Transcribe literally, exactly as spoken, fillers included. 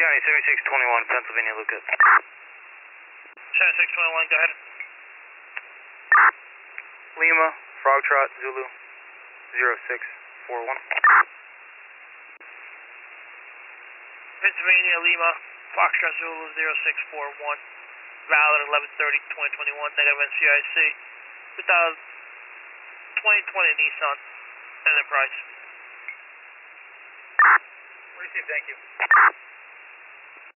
County seventy-six twenty-one, Pennsylvania, Lucas. seventy-six twenty-one, go ahead. Lima, Frog Trot, Zulu, zero six four one. Pennsylvania, Lima, Foxtrot Zulu, zero six four one. Valid eleven thirty twenty twenty-one, negative N C I C. twenty twenty Nissan Enterprise. Receive, thank you.